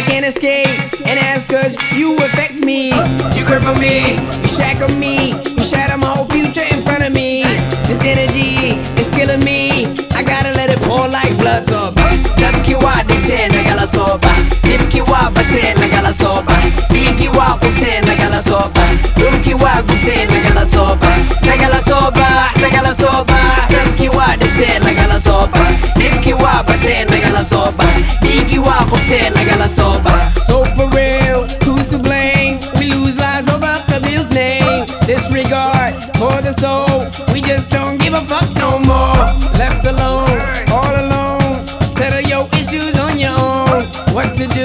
can't escape, and that's cause you affect me. You cripple me, you shackle me, you shatter my whole future in front of me. This energy is killing me, I gotta let it pour like blood soba. Nakiwa di tena gala soba